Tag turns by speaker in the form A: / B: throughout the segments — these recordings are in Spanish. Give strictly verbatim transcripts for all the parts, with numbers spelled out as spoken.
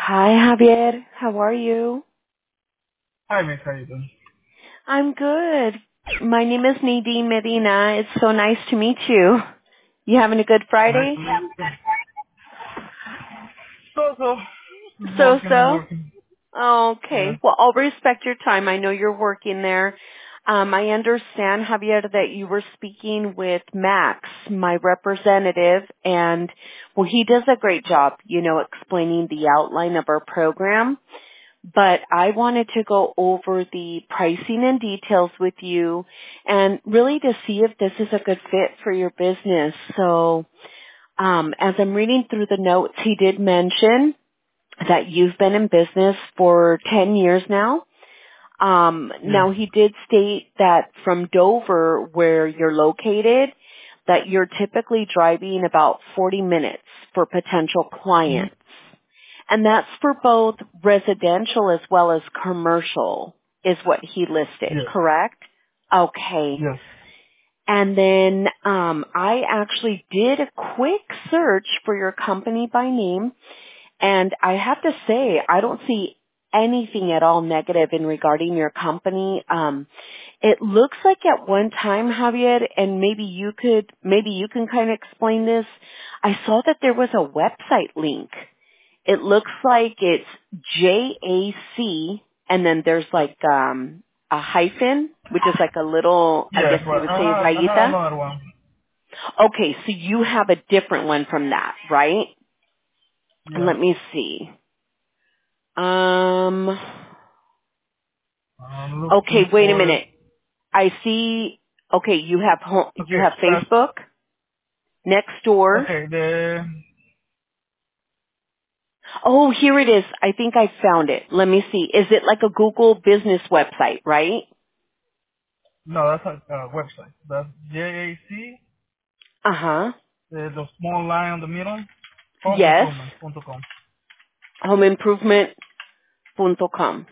A: Hi, Javier. How are you?
B: Hi, Miss. How you doing?
A: I'm good. My name is Nadine Medina. It's so nice to meet you. You having a good
B: Nice
A: Friday?
B: to meet you. So, so,
A: So,
B: working and
A: so?
B: working. Yeah.
A: Okay. Well, I'll respect your time. I know you're working there. Um, I understand, Javier, that you were speaking with Max, my representative, and, well, he does a great job, you know, explaining the outline of our program. But I wanted to go over the pricing and details with you and really to see if this is a good fit for your business. So um, as I'm reading through the notes, he did mention that you've been in business for ten years now. Um,
B: Yes.
A: now he did state that from Dover, where you're located, that you're typically driving about forty minutes for potential
B: Mm-hmm.
A: clients. And that's for both residential as well as commercial is what he listed,
B: Yes.
A: correct? Okay.
B: Yes.
A: And then um, I actually did a quick search for your company by name, and I have to say I don't see anything at all negative in regarding your company. Um, it looks like at one time, Javier, and maybe you could, maybe you can kind of explain this. I saw that there was a website link. It looks like it's J A C and then there's like um a hyphen, which is like a little, I
B: Yes,
A: guess you
B: but
A: would
B: I
A: say
B: have, I have
A: rayita.
B: another one.
A: Okay, so you have a different one from that, right?
B: Yeah.
A: Let me see. Um
B: I'm
A: okay,
B: looking
A: wait a
B: for it.
A: minute. I see okay, you have home, you
B: Okay,
A: have
B: that's,
A: Facebook, next door.
B: okay, the,
A: Oh, here it is. I think I found it. Let me see. Is it like a Google business website, right?
B: no, that's a uh, website. That's J A C,
A: Uh-huh.
B: the, the small line on the middle, home
A: Yes.
B: improvement dot com.
A: home improvement dot com.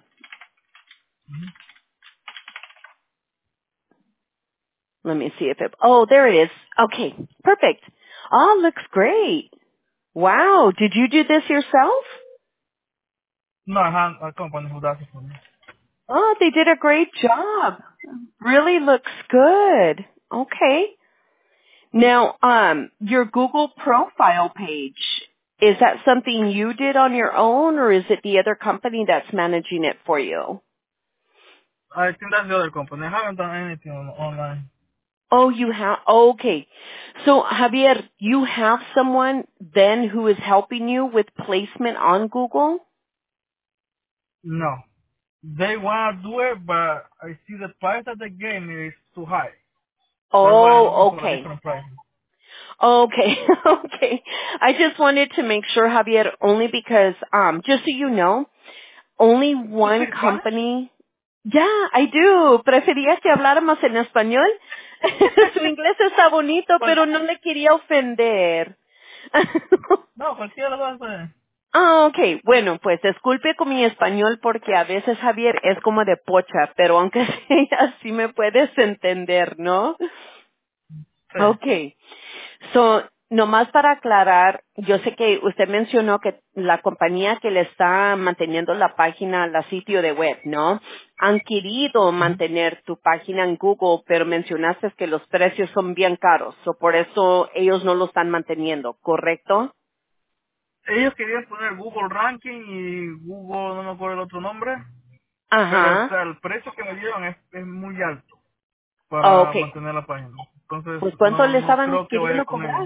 A: Let me see if it, oh, there it is. Okay, perfect. Oh, looks great. Wow, did you do this yourself?
B: No, I have a company who does it for me.
A: Oh, they did a great job. Really looks good. Okay. Now, um, your Google profile page, is that something you did on your own or is it the other company that's managing it for you?
B: I think that's the other company. I haven't done anything on, online.
A: Oh, you have, okay. So Javier, you have someone then who is helping you with placement on Google?
B: No. They want to do it, but I see the price that they gave me is too high. That's why I'm looking
A: Oh,
B: for a
A: okay.
B: different price.
A: Okay, okay. I just wanted to make sure, Javier, only because, um, just so you know, only
B: ¿Tú
A: one
B: speak Spanish?
A: company. Yeah, I do. Prefería que habláramos en español. Su inglés está bonito,
B: Cual-
A: pero no le quería ofender.
B: no, cualquiera de los dos. eh.
A: Ah, ok. Bueno, pues disculpe con mi español porque a veces, Javier, es como de pocha, pero aunque sea así me puedes entender, ¿no?
B: Sí.
A: Okay. So, nomás para aclarar, yo sé que usted mencionó que la compañía que le está manteniendo la página, la sitio de web, ¿no? Han querido
B: Ujú.
A: mantener tu página en Google, pero mencionaste que los precios son bien caros, o por eso ellos no lo están manteniendo, ¿correcto?
B: Ellos querían poner Google Ranking y Google, no me acuerdo el otro nombre, pero o
A: Ajá.
B: sea, el precio que me dieron es, es muy alto para
A: Okay.
B: mantener la página. Entonces,
A: Pues ¿cuánto
B: no
A: le
B: no
A: estaban
B: creo que vaya
A: queriendo
B: con ellos.
A: cobrar?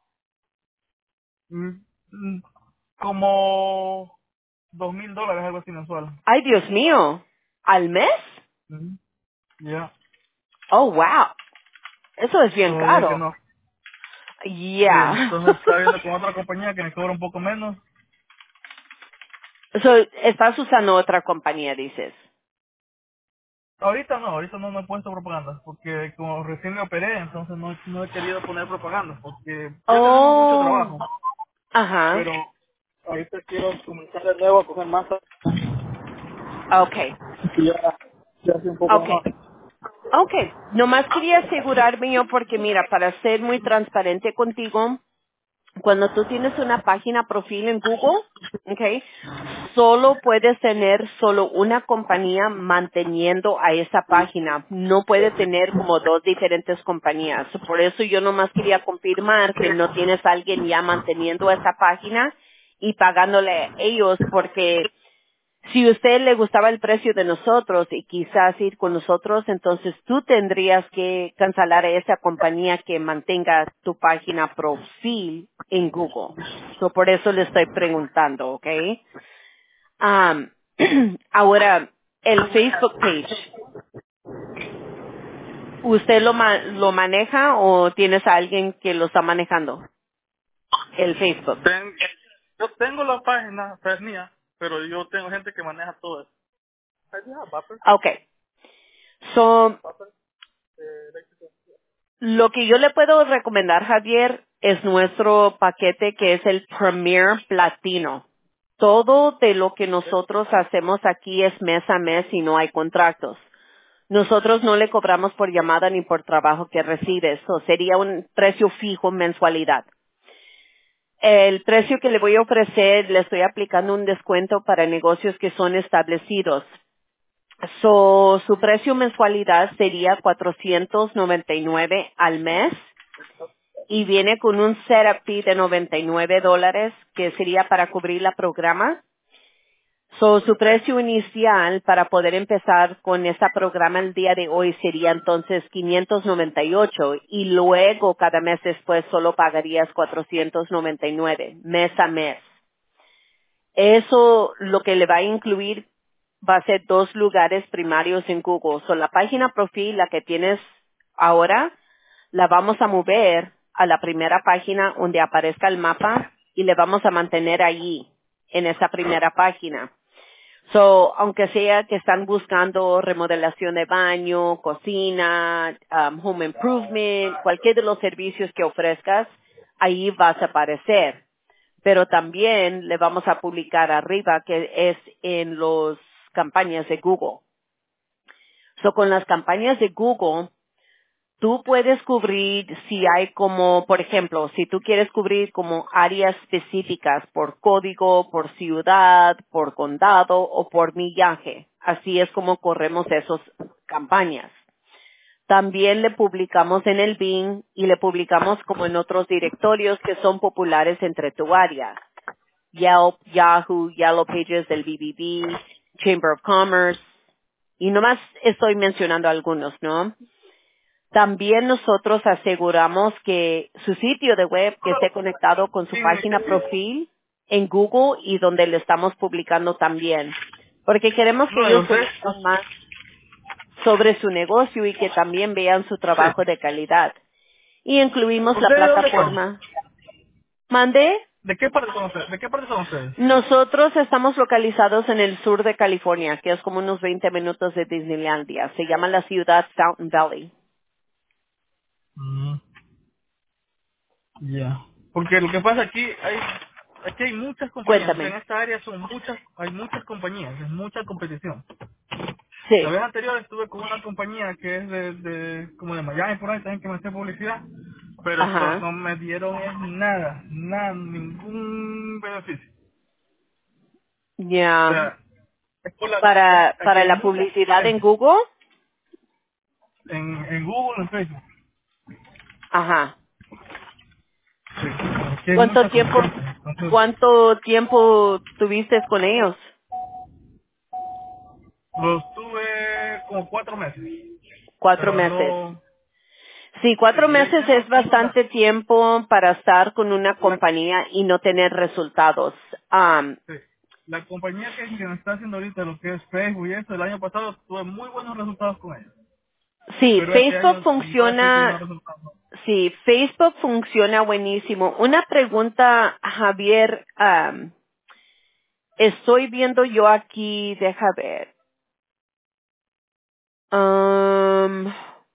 B: Mm, mm, Como dos mil dólares, algo así mensual.
A: Ay, Dios mío. ¿Al mes?
B: Ujú. Ya.
A: Oh, wow. Eso es bien
B: So, dije que
A: caro.
B: no. Sí,
A: Yeah.
B: entonces estaba viendo con otra compañía que me cobra un poco menos.
A: So, estás usando otra compañía, dices.
B: Ahorita no, ahorita no me he puesto propaganda, porque como recién me operé, entonces no, no he querido poner propaganda, porque ya tenemos mucho
A: Oh,
B: trabajo,
A: ajá.
B: pero ahorita quiero comenzar de nuevo a coger masa
A: Okay,
B: y ya, ya hace un poco
A: okay,
B: mejor.
A: okay. Nomás quería asegurarme yo porque mira, para ser muy transparente contigo, Cuando tú tienes una página profil en Google, okay, solo puedes tener solo una compañía manteniendo a esa página. No puedes tener como dos diferentes compañías. Por eso yo nomás quería confirmar que no tienes a alguien ya manteniendo esa página y pagándole a ellos, porque si a usted le gustaba el precio de nosotros y quizás ir con nosotros, entonces tú tendrías que cancelar a esa compañía que mantenga tu página profil en Google. So, por eso le estoy preguntando, ¿ok? Um, ahora, el Facebook page, ¿usted lo, ma- lo maneja o tienes a alguien que lo está manejando? El Facebook.
B: Ten- yo tengo la página, es mía, pero yo tengo gente que maneja todo eso. Ahí deja, Buffer,
A: Okay. So,
B: Buffer, eh, léxico.
A: lo que yo le puedo recomendar, Javier, es nuestro paquete que es el Premier Platino. Todo de lo que nosotros hacemos aquí es mes a mes y no hay contratos. Nosotros no le cobramos por llamada ni por trabajo que recibes. O sería un precio fijo mensualidad. El precio que le voy a ofrecer, le estoy aplicando un descuento para negocios que son establecidos. So, su precio mensualidad sería cuatrocientos noventa y nueve al mes y viene con un setup fee de noventa y nueve dólares que sería para cubrir la programa. So, su precio inicial para poder empezar con esta programa el día de hoy sería entonces quinientos noventa y ocho y luego cada mes después solo pagarías cuatrocientos noventa y nueve mes a mes. Eso lo que le va a incluir va a ser dos lugares primarios en Google. So, la página profil, la que tienes ahora, la vamos a mover a la primera página donde aparezca el mapa y le vamos a mantener allí, en esa primera página. So, aunque sea que están buscando remodelación de baño, cocina, um, home improvement, cualquier de los servicios que ofrezcas, ahí vas a aparecer. Pero también le vamos a publicar arriba que es en las campañas de Google. So, con las campañas de Google, tú puedes cubrir si hay como, por ejemplo, si tú quieres cubrir como áreas específicas por código, por ciudad, por condado o por millaje. Así es como corremos esas campañas. También le publicamos en el Bing y le publicamos como en otros directorios que son populares entre tu área. Yelp, Yahoo, Yellow Pages del B B B, Chamber of Commerce. Y nomás estoy mencionando algunos, ¿no? También nosotros aseguramos que su sitio de web que esté conectado con su
B: Sí,
A: página profil en Google y donde le estamos publicando también. Porque queremos que
B: no, yo
A: ellos
B: sé.
A: conozcan más sobre su negocio y que también vean su trabajo
B: Sí.
A: de calidad. Y incluimos la
B: ¿Ustedes de dónde son?
A: plataforma. ¿Mande?
B: ¿De qué parte son ustedes? ¿De qué parte son ustedes?
A: Nosotros estamos localizados en el sur de California, que es como unos veinte minutos de Disneylandia. Se llama la ciudad Fountain Valley.
B: Mm, ya. Porque lo que pasa aquí, hay, aquí hay muchas compañías. O sea, en
A: Cuéntame.
B: esta área son muchas, hay muchas compañías, es mucha competición. La
A: Sí.
B: vez anterior estuve con una compañía que es de, de como de Miami, por ahí, también que me hace publicidad, pero so-
A: Ajá.
B: no me dieron es nada, nada, ningún beneficio. O
A: Ya.
B: sea, es por la, es-
A: Para,
B: aquí
A: para
B: hay
A: la
B: mucha
A: publicidad en
B: competencia.
A: Google.
B: En, en Google, en Facebook.
A: Ajá.
B: Sí, aquí hay
A: ¿Cuánto
B: mucha
A: tiempo,
B: competencia. Entonces,
A: cuánto tiempo tuviste con ellos?
B: los tuve como cuatro meses,
A: Cuatro
B: pero
A: meses.
B: no,
A: Sí,
B: sí,
A: cuatro
B: y ahí
A: meses
B: ya no
A: es
B: tengo nada.
A: bastante tiempo para estar con una compañía y no tener resultados. Am,
B: Sí. La compañía que, que me está haciendo ahorita lo que es Facebook y eso, el año pasado tuve muy buenos resultados con ellos.
A: sí,
B: Pero este
A: Facebook
B: año no estoy teniendo
A: funciona,
B: resultados. No.
A: sí, Facebook funciona buenísimo. Una pregunta, Javier, am, estoy viendo yo aquí, deja ver. Am,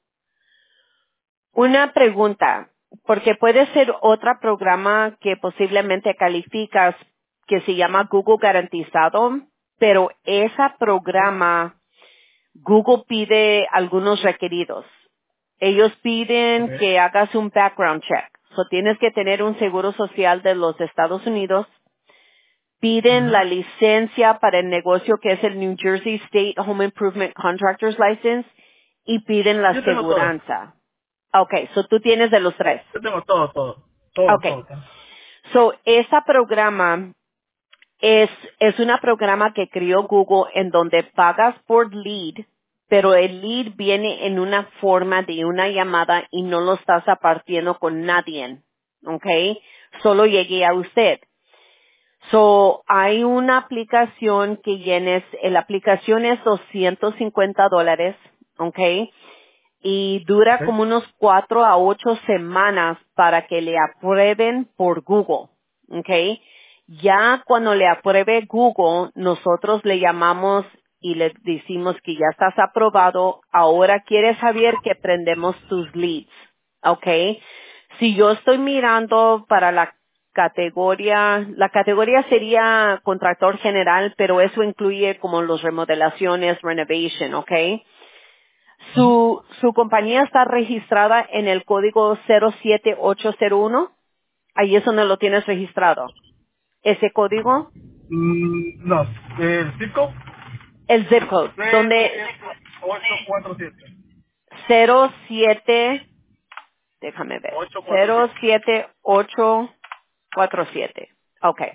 A: una pregunta, porque puede ser otro programa que posiblemente calificas que se llama Google Garantizado, pero ese programa Google pide algunos requeridos. Ellos
B: Ok.
A: piden que hagas un background check. So, tienes que tener un seguro social de los Estados Unidos. Piden
B: Ujú.
A: la licencia para el negocio que es el New Jersey State Home Improvement Contractors License y piden la
B: Yo tengo todo.
A: seguranza. Okay, so tú tienes de los tres.
B: Yo tengo todo, todo. Todo,
A: Okay.
B: todo. tengo.
A: So, ese programa es, es un programa que creó Google en donde pagas por lead, pero el lead viene en una forma de una llamada y no lo estás apartiendo con nadie. Okay. Solo llegué a usted. So, hay una aplicación que llenes, la aplicación es doscientos cincuenta dólares, ¿ok? Y dura
B: Okay.
A: como unos cuatro a ocho semanas para que le aprueben por Google, ¿ok? Ya cuando le apruebe Google, nosotros le llamamos y le decimos que ya estás aprobado, ahora quieres saber que prendemos tus leads, ¿ok? Si yo estoy mirando para la categoría, la categoría sería contractor general, pero eso incluye como los remodelaciones, renovation, ¿ok?
B: Ujú.
A: Su, su compañía está registrada en el código cero siete ocho cero uno. Ahí es donde lo tienes registrado. Ese código,
B: Mm, no, el cinco
A: el zip code,
B: cero
A: donde
B: siete ocho cuatro siete
A: cero siete, déjame ver,
B: ocho cuatro
A: cero
B: siete.
A: siete ocho cuatro siete. Okay.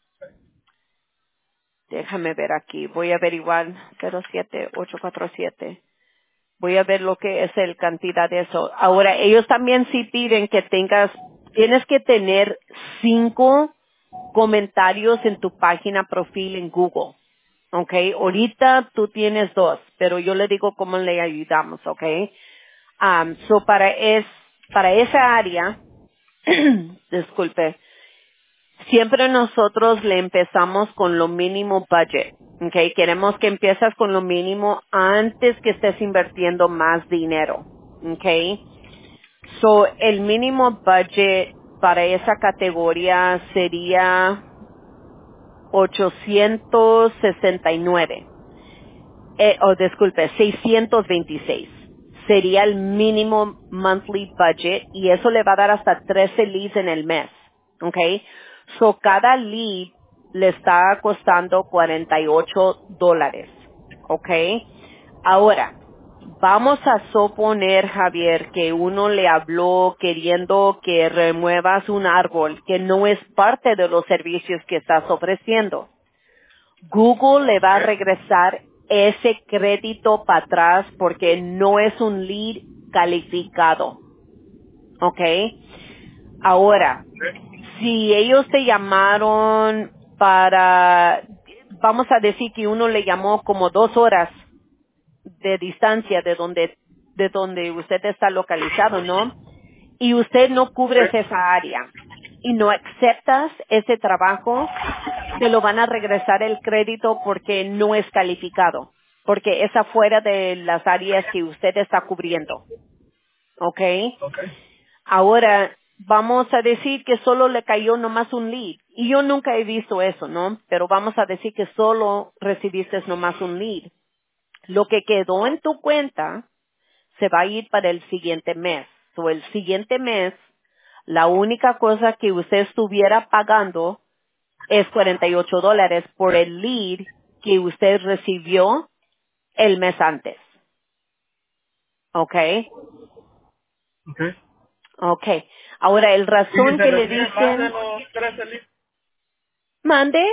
A: Déjame ver aquí. Voy a averiguar cero siete ocho cuatro siete. Voy a ver lo que es el cantidad de eso. Ahora, ellos también sí piden que tengas, tienes que tener cinco comentarios en tu página profil en Google. ¿Ok? Ahorita tú tienes dos, pero yo le digo cómo le ayudamos, ¿ok? Um, so para es, para esa área, disculpe, siempre nosotros le empezamos con lo mínimo budget. Okay, queremos que empieces con lo mínimo antes que estés invirtiendo más dinero. Okay, so el mínimo budget para esa categoría sería ochocientos sesenta y nueve. Eh, oh, disculpe, seiscientos veintiséis. Sería el mínimo monthly budget y eso le va a dar hasta trece leads en el mes. ¿Ok? So, cada lead le está costando cuarenta y ocho dólares. ¿Ok? Ahora, vamos a suponer, Javier, que uno le habló queriendo que remuevas un árbol que no es parte de los servicios que estás ofreciendo. Google le va a
B: Okay.
A: regresar ese crédito para atrás porque no es un lead calificado. ¿Ok? Ahora,
B: Okay.
A: si ellos te llamaron para, vamos a decir que uno le llamó como dos horas de distancia de donde, de donde usted está localizado, ¿no? Y usted no cubres
B: Okay.
A: esa área y no aceptas ese trabajo, te lo van a regresar el crédito porque no es calificado, porque es afuera de las áreas que usted está cubriendo. ¿Ok?
B: Okay.
A: Ahora, vamos a decir que solo le cayó nomás un lead. Y yo nunca he visto eso, ¿no? Pero vamos a decir que solo recibiste nomás un lead. Lo que quedó en tu cuenta se va a ir para el siguiente mes. O el siguiente mes, la única cosa que usted estuviera pagando es cuarenta y ocho dólares por el lead que usted recibió el mes antes. ¿Ok?
B: Okay.
A: Ok. Ahora, el
B: Y si
A: razón
B: se
A: que le
B: recibe más de
A: dicen,
B: los trece leads,
A: mande,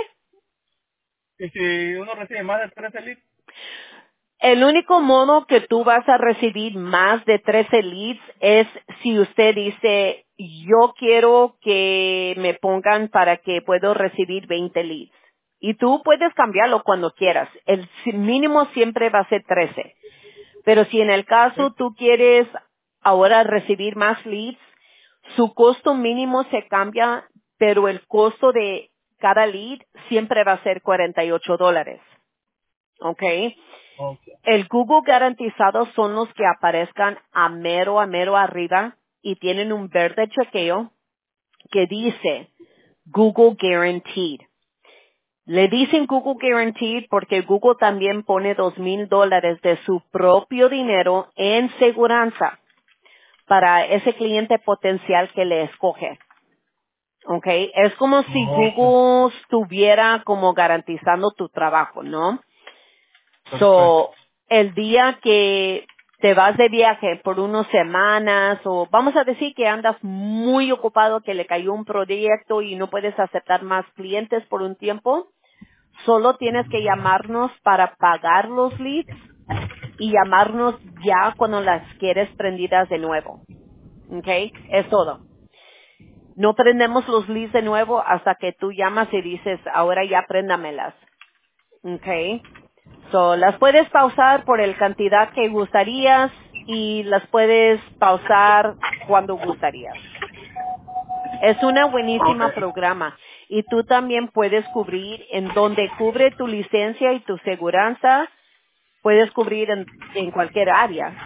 B: y si uno recibe más de trece leads,
A: el único modo que tú vas a recibir más de trece leads es si usted dice, yo quiero que me pongan para que puedo recibir veinte leads. Y tú puedes cambiarlo cuando quieras. El mínimo siempre va a ser trece. Pero si en el caso
B: okay.
A: tú quieres ahora recibir más leads, su costo mínimo se cambia, pero el costo de cada lead siempre va a ser cuarenta y ocho dólares. ¿Ok?
B: Okay.
A: El Google garantizado son los que aparezcan a mero, a mero arriba y tienen un verde chequeo que dice Google Guaranteed. Le dicen Google Guaranteed porque Google también pone dos mil dólares de su propio dinero en seguranza para ese cliente potencial que le escoge. Okay, es como si
B: Okay.
A: Google estuviera como garantizando tu trabajo, ¿no?
B: Perfecto.
A: So, el día que te vas de viaje por unas semanas o vamos a decir que andas muy ocupado, que le cayó un proyecto y no puedes aceptar más clientes por un tiempo, solo tienes que llamarnos para pagar los leads y llamarnos ya cuando las quieres prendidas de nuevo. Okay, es todo. No prendemos los leads de nuevo hasta que tú llamas y dices, ahora ya préndamelas. Okay. So, las puedes pausar por el cantidad que gustarías y las puedes pausar cuando gustarías. Es una buenísima
B: Okay.
A: programa y tú también puedes cubrir en donde cubre tu licencia y tu seguranza, puedes cubrir en, en cualquier área.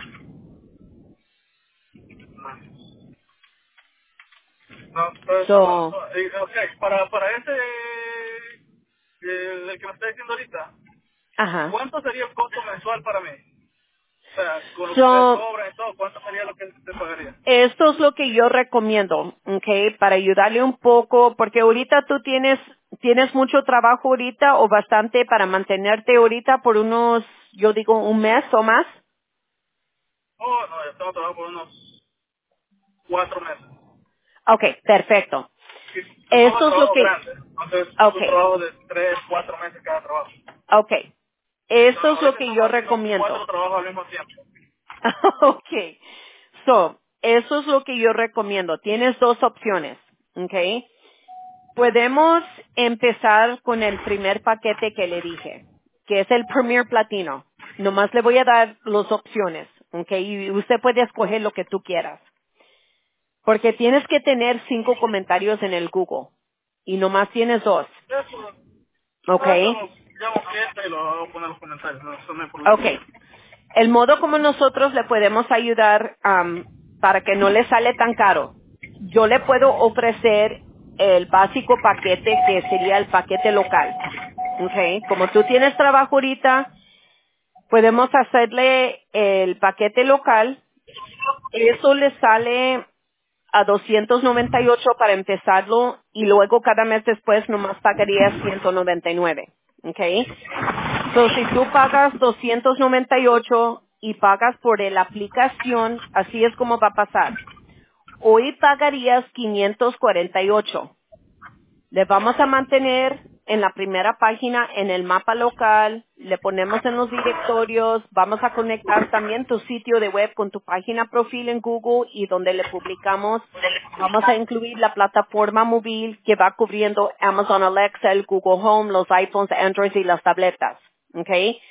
B: No, pues, no, no,
A: So,
B: no, eh, okay, para, para ese, eh, el que me está diciendo ahorita,
A: ajá.
B: ¿cuánto sería el costo mensual para mí? O sea, con lo que ustedes
A: So,
B: cobran y todo, ¿cuánto sería lo que te pagaría?
A: esto es lo que yo recomiendo, okay, para ayudarle un poco, porque ahorita tú tienes, tienes mucho trabajo ahorita o bastante para mantenerte ahorita por unos, yo digo, un mes o más.
B: Oh, no, yo tengo trabajo por unos cuatro meses.
A: Okay, perfecto.
B: Y no es un
A: Esto es lo
B: trabajo
A: que,
B: grande, entonces es un
A: okay,
B: trabajo de tres, cuatro meses cada trabajo.
A: okay.
B: No,
A: Esto es lo
B: ahorita
A: que
B: estamos
A: yo
B: haciendo cuatro
A: recomiendo.
B: trabajos al mismo tiempo.
A: Okay. So, eso es lo que yo recomiendo. Tienes dos opciones, okay. Podemos empezar con el primer paquete que le dije, que es el Premier Platino. Nomás le voy a dar las opciones, ¿ok? Y usted puede escoger lo que tú quieras. Porque tienes que tener cinco comentarios en el Google. Y nomás tienes dos,
B: Eso,
A: ¿ok?
B: eso lo llamo cliente y lo hago poner los comentarios, no, eso no hay
A: Ok.
B: problema.
A: El modo como nosotros le podemos ayudar am, para que no le sale tan caro. Yo le puedo ofrecer el básico paquete que sería el paquete local. Okay. Como tú tienes trabajo ahorita, podemos hacerle el paquete local. Eso le sale a doscientos noventa y ocho para empezarlo y luego cada mes después nomás pagarías ciento noventa y nueve. Okay. So, si tú pagas doscientos noventa y ocho y pagas por la aplicación, así es como va a pasar. Hoy pagarías quinientos cuarenta y ocho. Le vamos a mantener en la primera página, en el mapa local, le ponemos en los directorios, vamos a conectar también tu sitio de web con tu página profil en Google y donde le publicamos, vamos a incluir la plataforma móvil que va cubriendo Amazon Alexa, el Google Home, los iPhones, Android y las tabletas. ¿Ok?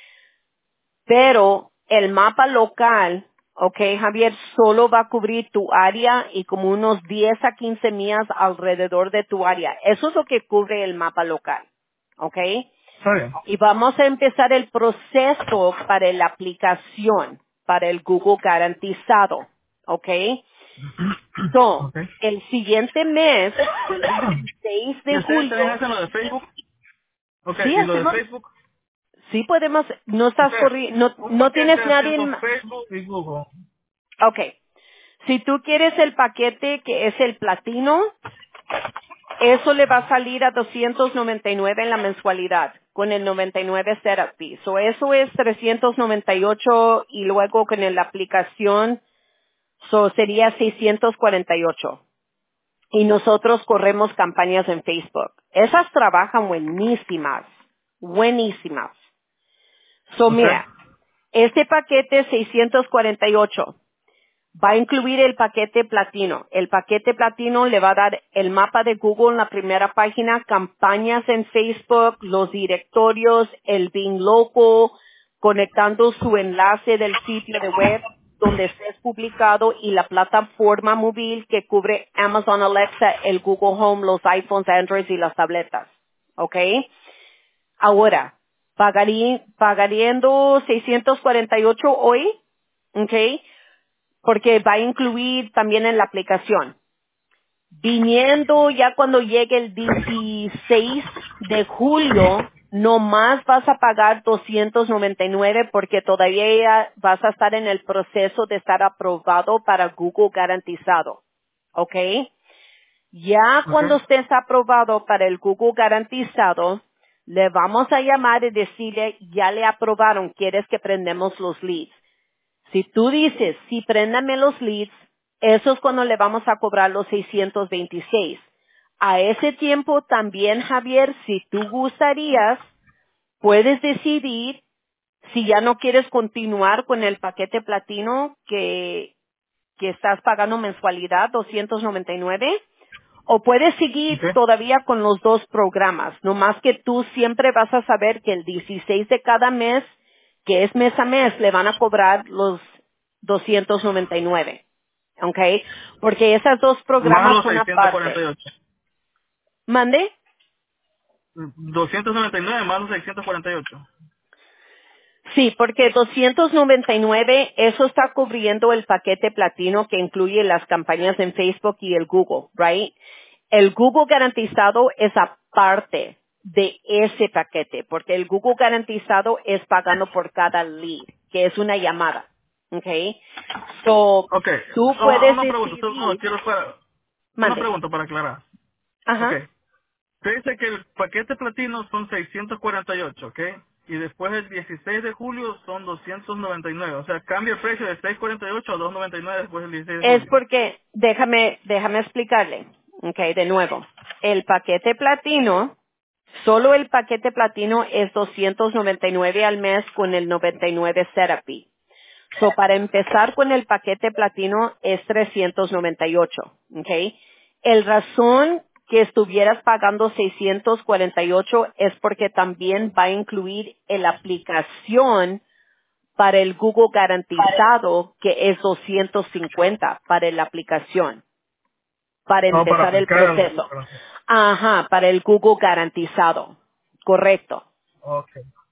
A: Pero el mapa local, ok, Javier, solo va a cubrir tu área y como unos diez a quince millas alrededor de tu área. Eso es lo que cubre el mapa local, ok.
B: Está bien.
A: Y vamos a empezar el proceso para la aplicación, para el Google garantizado, ok. So,
B: Ok.
A: el siguiente mes, el veintiséis
B: ¿Y
A: de
B: ustedes también
A: julio,
B: hacen lo de Facebook? Ok,
A: sí
B: ¿y lo de
A: hacemos,
B: Facebook?
A: sí podemos, no estás
B: Ustedes,
A: corriendo, no,
B: un
A: no
B: paquete
A: tienes nadie
B: haciendo
A: en,
B: Facebook y Google.
A: ok. Si tú quieres el paquete que es el platino, eso le va a salir a doscientos noventa y nueve en la mensualidad con el noventa y nueve setup fee. So eso es trescientos noventa y ocho y luego con la aplicación so sería seiscientos cuarenta y ocho. Y nosotros corremos campañas en Facebook. Esas trabajan buenísimas, buenísimas. So
B: Ok.
A: mira, este paquete seiscientos cuarenta y ocho va a incluir el paquete platino. El paquete platino le va a dar el mapa de Google en la primera página, campañas en Facebook, los directorios, el Bing Local, conectando su enlace del sitio de web donde estés publicado y la plataforma móvil que cubre Amazon Alexa, el Google Home, los iPhones, Android y las tabletas. ¿Ok? Ahora, pagarí, pagariendo seiscientos cuarenta y ocho hoy, ¿ok? Porque va a incluir también en la aplicación. Viniendo ya cuando llegue el dieciséis de julio, no más vas a pagar doscientos noventa y nueve porque todavía vas a estar en el proceso de estar aprobado para Google garantizado. ¿Ok? Ya cuando
B: Okay.
A: estés aprobado para el Google garantizado, le vamos a llamar y decirle, ya le aprobaron, ¿quieres que prendemos los leads? Si tú dices, sí, préndame los leads, eso es cuando le vamos a cobrar los seiscientos veintiséis. A ese tiempo también, Javier, si tú gustarías, puedes decidir si ya no quieres continuar con el paquete platino que, que estás pagando mensualidad, doscientos noventa y nueve, o puedes seguir
B: Okay.
A: todavía con los dos programas, no más que tú siempre vas a saber que el dieciséis de cada mes, que es mes a mes, le van a cobrar los doscientos noventa y nueve. ¿Ok? Porque esos dos
B: Más
A: programas
B: los
A: son
B: seiscientos cuarenta y
A: aparte.
B: ocho.
A: ¿Mande?
B: doscientos noventa y nueve más los seiscientos cuarenta y ocho.
A: Sí, porque doscientos noventa y nueve, eso está cubriendo el paquete platino que incluye las campañas en Facebook y el Google, right? El Google garantizado es aparte de ese paquete, porque el Google garantizado es pagando por cada lead, que es una llamada, okay? So,
B: Okay.
A: tú
B: So,
A: puedes
B: una pregunta. So, no,
A: decidir,
B: quiero para, una
A: mande,
B: pregunta para aclarar.
A: ajá,
B: Okay. Usted dice que el paquete platino son seiscientos cuarenta y ocho, ¿ok? Y después el dieciséis de julio son doscientos noventa y nueve. O sea, cambia el precio de seiscientos cuarenta y ocho a doscientos noventa y nueve después del dieciséis de
A: es
B: julio.
A: porque, déjame, déjame explicarle, okay, de nuevo, el paquete platino, solo el paquete platino es doscientos noventa y nueve al mes con el noventa y nueve Therapy. So, para empezar con el paquete platino es trescientos noventa y ocho, ¿ok? El razón que estuvieras pagando seiscientos cuarenta y ocho es porque también va a incluir la aplicación para el Google garantizado que es doscientos cincuenta para la aplicación, para
B: No, para
A: empezar el
B: aplicar al Google
A: proceso.
B: Translate.
A: Ajá, para el Google garantizado. Correcto.
B: Ok.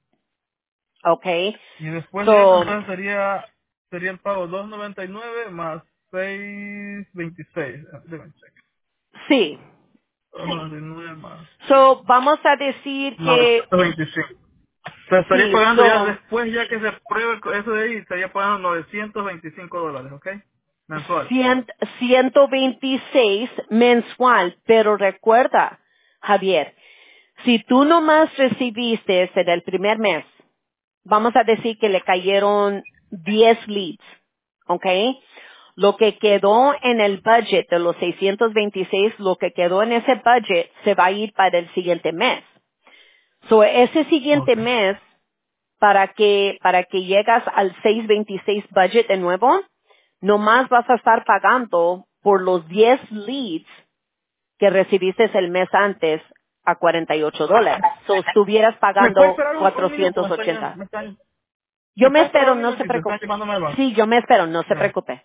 A: ¿Ok?
B: Y después de eso,
A: So,
B: entonces sería sería el pago doscientos noventa y nueve más seiscientos veintiséis. Ah, déjame checar.
A: sí.
B: doscientos noventa y nueve más
A: So, vamos a decir que
B: novecientos veinticinco. O sea, estaría
A: sí,
B: pagando ya
A: so,
B: después, ya que se apruebe eso de ahí, estaría pagando novecientos veinticinco dólares, ¿ok? Mensual.
A: cien, ciento veintiséis mensual, pero recuerda, Javier, si tú nomás recibiste en el primer mes, vamos a decir que le cayeron diez leads, ¿ok? Lo que quedó en el budget de los seiscientos veintiséis, lo que quedó en ese budget se va a ir para el siguiente mes. So, ese siguiente
B: Ok.
A: mes, para que, para que llegas al seiscientos veintiséis budget de nuevo, nomás vas a estar pagando por los diez leads que recibiste el mes antes a cuarenta y ocho dólares. So, estuvieras
B: ¿Me puede
A: pagando
B: esperar un, un minuto? Me
A: cuatrocientos
B: están, llam-
A: ochenta.
B: me están,
A: Yo
B: ¿Me
A: me
B: puede esperar
A: espero,
B: un
A: no se
B: minutito? Están
A: preocupe.
B: llamándome al banco.
A: Sí, yo me espero, no se
B: Gracias.
A: preocupe.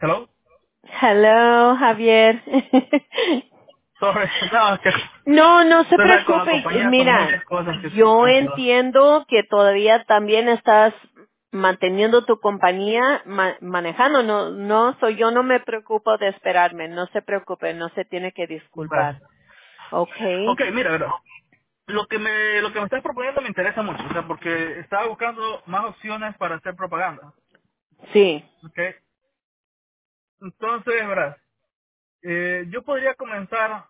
B: Hello.
A: Hello, Javier.
B: Sorry. No, es que
A: No, no se
B: entonces con la
A: preocupe.
B: compañía son
A: Mira,
B: muchas cosas que se
A: yo
B: tienen que dar.
A: entiendo que todavía también estás manteniendo tu compañía ma- manejando. No, no, soy yo no me preocupo de esperarme. No se preocupe, no se tiene que
B: Bueno.
A: disculpar. Okay.
B: Ok, mira, verdad. Lo que me lo que me estás proponiendo me interesa mucho, o sea, porque estaba buscando más opciones para hacer propaganda.
A: Sí.
B: Ok. Entonces, verás, eh, yo podría comenzar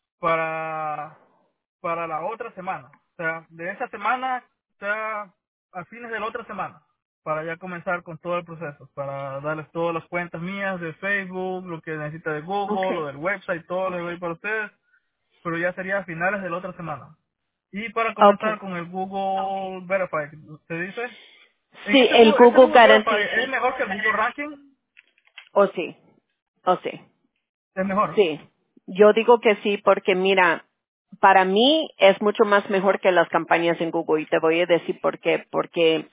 B: para para la otra semana. O sea, de esa semana, o sea, a fines de la otra semana, para ya comenzar con todo el proceso, para darles todas las cuentas mías de Facebook, lo que necesita de Google, lo
A: Okay.
B: del website, todo lo doy para ustedes, pero ya sería a finales de la otra semana. Y para comenzar
A: Okay.
B: con el Google Verify, ¿usted dice? En
A: Sí,
B: ese
A: el
B: Google, ese
A: Google
B: Google Verify
A: garantiza.
B: es mejor que el Google Ranking,
A: O sí. O sí.
B: es mejor.
A: Sí, yo digo que sí porque mira, para mí es mucho más mejor que las campañas en Google y te voy a decir por qué, porque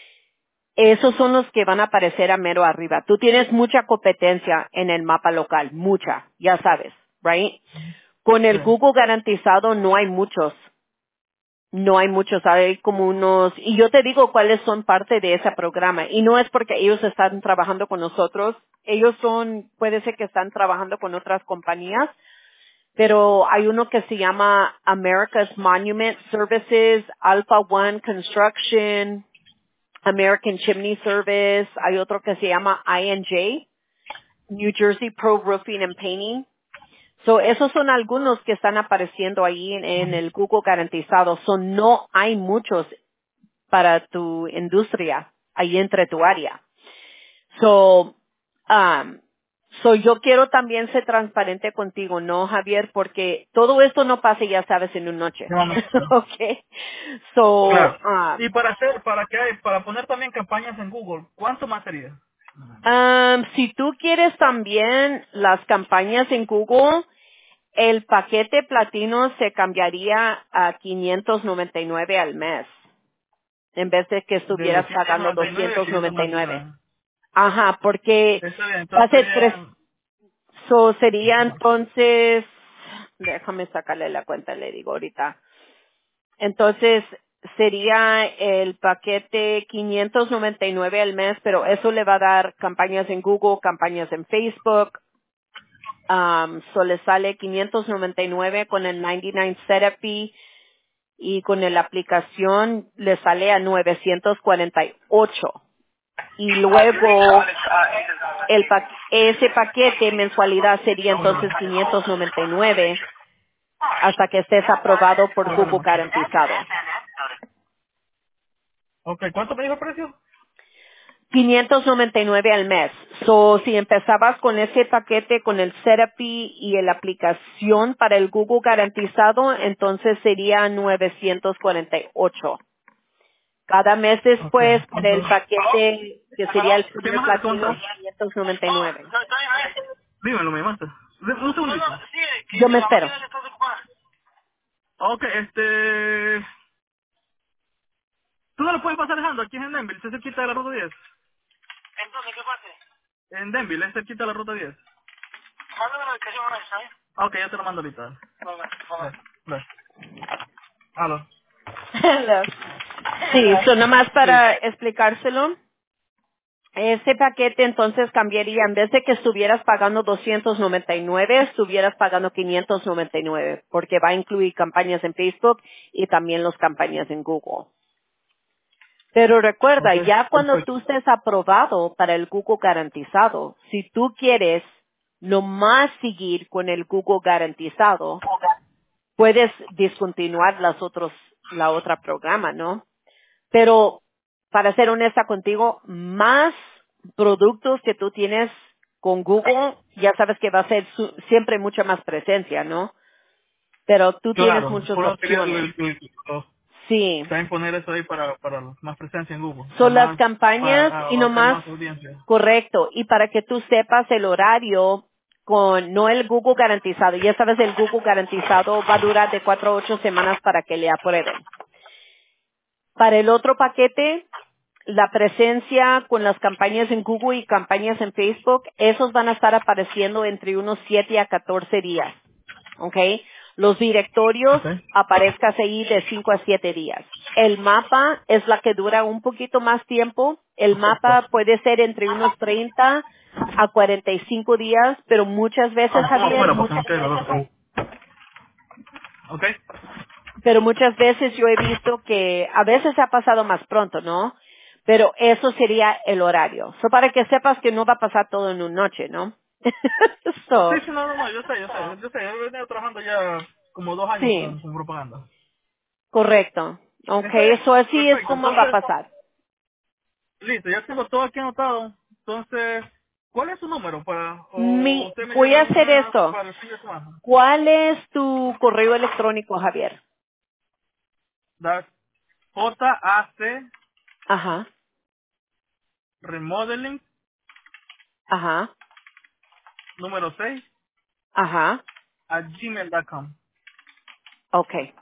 A: esos son los que van a aparecer a mero arriba. Tú tienes mucha competencia en el mapa local, mucha, ya sabes, right? Con
B: Sí.
A: el Google garantizado no hay muchos, no hay muchos, hay como unos, y yo te digo cuáles son parte de ese programa, y no es porque ellos están trabajando con nosotros, ellos son, puede ser que están trabajando con otras compañías, pero hay uno que se llama America's Monument Services, Alpha One Construction, American Chimney Service, hay otro que se llama I N J, New Jersey Pro Roofing and Painting. So, esos son algunos que están apareciendo ahí en, en el Google garantizado. So, no hay muchos para tu industria ahí entre tu área. So, um, so yo quiero también ser transparente contigo, ¿no, Javier? Porque todo esto no pasa, ya sabes, en una noche.
B: De momento.
A: Okay. So,
B: Claro.
A: um,
B: Y para hacer, para que hay, para poner también campañas en Google, ¿cuánto más sería?
A: um, si tú quieres también las campañas en Google, el paquete platino se cambiaría a quinientos noventa y nueve al mes, en vez de que
B: De
A: estuvieras
B: doscientos
A: pagando
B: noventa y nueve a
A: doscientos
B: quinientos
A: noventa y
B: noventa y
A: nueve.
B: nueve
A: Ajá, porque
B: Está bien,
A: va a
B: entonces
A: ser tres.
B: serían...
A: So, sería entonces, déjame sacarle la cuenta, le digo ahorita. Entonces, sería el paquete quinientos noventa y nueve al mes, pero eso le va a dar campañas en Google, campañas en Facebook. Um, so le sale quinientos noventa y nueve con el noventa y nueve setup fee y con la aplicación le sale a novecientos cuarenta y ocho. Y luego el pa- ese paquete mensualidad sería entonces quinientos noventa y nueve hasta que estés aprobado por Google garantizado.
B: Ok, ¿cuánto me dijo el precio?
A: quinientos noventa y nueve al mes. So, si empezabas con ese paquete, con el setup fee y la aplicación para el Google garantizado, entonces sería novecientos cuarenta y ocho. Cada mes
B: Ok,
A: después, para el
B: entonces...
A: paquete que sería el
B: ¿Qué
A: primer
B: más hay que contar?
A: platino, quinientos noventa y nueve.
B: Dímelo, me llamaste. Un segundito.
A: Yo me espero.
B: Ok, este... ¿Tú no lo puedes pasar dejando aquí en Denville? ¿Se cerquita de la ruta diez? En Denville, es cerquita de la ruta diez. Ah, ok, ya te lo mando ahorita. Ve, ve. Aló.
A: Hello. Sí, so nomás
B: Sí.
A: para explicárselo. Ese paquete entonces cambiaría, en vez de que estuvieras pagando doscientos noventa y nueve, estuvieras pagando quinientos noventa y nueve, porque va a incluir campañas en Facebook y también las campañas en Google. Pero recuerda,
B: Ok,
A: ya cuando tú
B: perfecto.
A: estés aprobado para el Google garantizado, si tú quieres nomás seguir con el Google garantizado, puedes discontinuar las otros, la otra programa, ¿no? Pero, para ser honesta contigo, más productos que tú tienes con Google, ya sabes que va a ser su- siempre mucha más presencia, ¿no? Pero tú tienes
B: Claro,
A: muchas
B: por eso quería el,
A: opciones.
B: el, el- el-
A: Sí.
B: también poner eso ahí para, para más presencia en Google. O sea,
A: Son las
B: más,
A: campañas
B: para
A: y
B: abarcar
A: nomás,
B: más audiencia.
A: correcto. Y para que tú sepas el horario con, no el Google garantizado. Ya sabes, el Google garantizado va a durar de cuatro a ocho semanas para que le aprueben. Para el otro paquete, la presencia con las campañas en Google y campañas en Facebook, esos van a estar apareciendo entre unos siete a catorce días. ¿Ok? Los directorios
B: Ok.
A: aparezcas ahí de cinco a siete días. El mapa es la que dura un poquito más tiempo. El
B: Perfecto.
A: mapa puede ser entre unos treinta a cuarenta y cinco días, pero muchas veces,
B: Ah, vamos
A: Javier,
B: afuera porque no queda la otra. Ok.
A: pero muchas veces yo he visto que a veces ha pasado más pronto, ¿no? Pero eso sería el horario. So, para que sepas que no va a pasar todo en una noche, ¿no?
B: Sí,
A: So,
B: sí, no, no, no, yo sé, yo sé, yo sé, yo he venido trabajando ya como dos años
A: sí,
B: con, con propaganda.
A: correcto.
B: Está
A: Okay,
B: bien,
A: eso así es
B: perfecto.
A: como va a
B: Entonces,
A: pasar.
B: listo, ya tengo todo aquí anotado. Entonces, ¿cuál es su número para, o
A: Mi,
B: usted me
A: voy a
B: llama
A: hacer
B: más
A: esto.
B: para el fin de semana?
A: ¿Cuál es tu correo electrónico, Javier?
B: Das J A C
A: Ajá,
B: Remodeling
A: ajá,
B: número seis
A: ajá.
B: a gmail punto com.
A: Okay.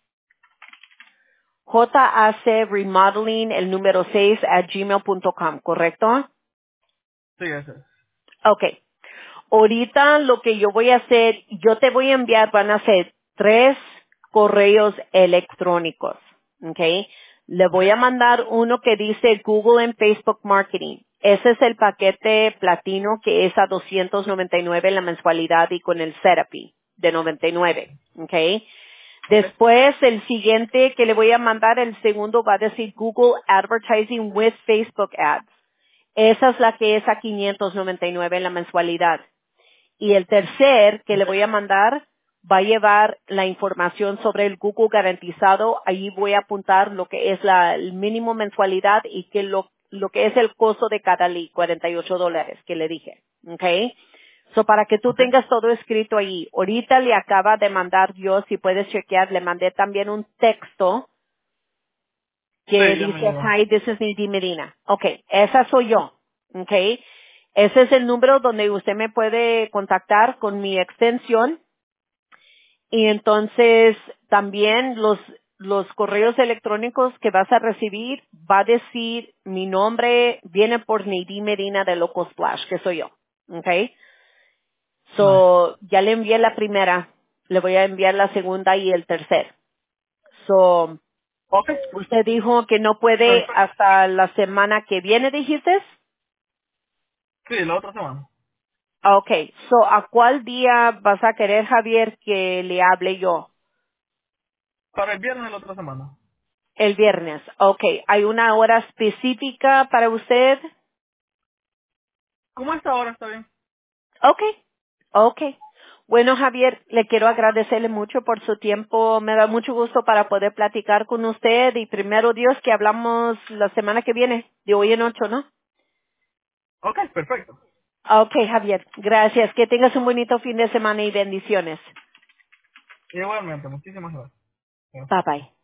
A: J A C Remodeling, el número seis at gmail punto com, ¿correcto?
B: Sí, ese es.
A: Okay. Ahorita lo que yo voy a hacer, yo te voy a enviar, van a ser tres correos electrónicos, ¿ok? Le
B: Ok,
A: voy a mandar uno que dice Google and Facebook Marketing. Ese es el paquete platino que es a doscientos noventa y nueve la mensualidad y con el Therapy de noventa y nueve, ¿ok?
B: ok,
A: Después el siguiente que le voy a mandar, el segundo va a decir Google Advertising with Facebook Ads. Esa es la que es a quinientos noventa y nueve la mensualidad. Y el tercer que le
B: ok,
A: voy a mandar va a llevar la información sobre el Google garantizado. Allí voy a apuntar lo que es la el mínimo mensualidad y que lo, lo que es el costo de cada lead, cuarenta y ocho dólares que le dije. ¿Ok? So, para que tú
B: ok.
A: tengas todo escrito ahí. Ahorita le acaba de mandar yo, si puedes chequear, le mandé también un texto que
B: Sí, ya me
A: dice,
B: llegó.
A: hi, this is Nidhi Medina. Ok, esa soy yo. Ok. Ese es el número donde usted me puede contactar con mi extensión. Y entonces también los, los correos electrónicos que vas a recibir va a decir mi nombre viene por Nidhi Medina de Loco Splash, que soy yo. Ok.
B: Nice.
A: So, ya le envié la primera, le voy a enviar la segunda y el tercer. So,
B: Ok,
A: usted dijo que no puede
B: perfecto.
A: hasta la semana que viene, dijiste?
B: Sí, la otra semana.
A: Ah, okay. So, ¿a cuál día vas a querer, Javier, que le hable yo?
B: Para el viernes de la otra semana.
A: El viernes. Okay. ¿Hay una hora específica para usted?
B: ¿Cómo está ahora? ¿Está bien?
A: Okay. Okay. Bueno, Javier, le quiero agradecerle mucho por su tiempo. Me da mucho gusto para poder platicar con usted y primero Dios que hablamos la semana que viene, de hoy en ocho, ¿no?
B: Ok, perfecto.
A: Okay, Javier. Gracias. Que tengas un bonito fin de semana y bendiciones.
B: Igualmente, muchísimas gracias.
A: Bye bye.